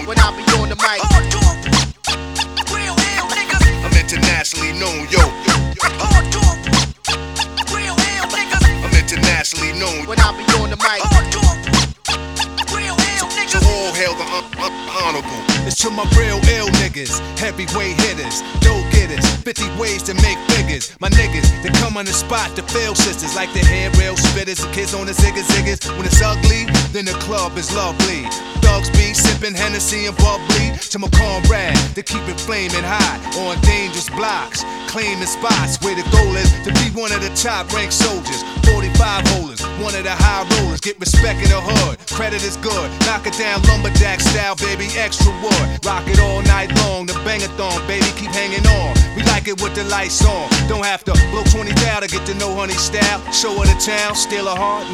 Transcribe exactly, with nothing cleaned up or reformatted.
when I be on the mic. Hardcore, real ill niggas. I'm internationally known, yo. Hardcore, real ill niggas. I'm internationally known. When I be on the mic. Hardcore, real ill To niggas. all hail the un un honorable. It's to my real ill niggas, heavyweight hitters, dope getters, fifty ways to make figures. My niggas, they come on the spot to fail sisters, like the hair rail spitters, the kids on the ziggas ziggas. When it's ugly, then the club is lovely. Thugs be sipping Hennessy and bubbly. To my comrade, they keep it flaming hot on dangerous blocks, claiming spots where the goal is to be one of the top ranked soldiers. forty-five holders, one of the high rollers, get respect in the hood. Credit is good, knock it down lumberjack style, baby, extra wood. Rock it all night long, the bang-a-thon, baby, keep hanging on. We like it with the lights on. Don't have to blow twenty down to get to know honey style. Show her the town, steal her heart. No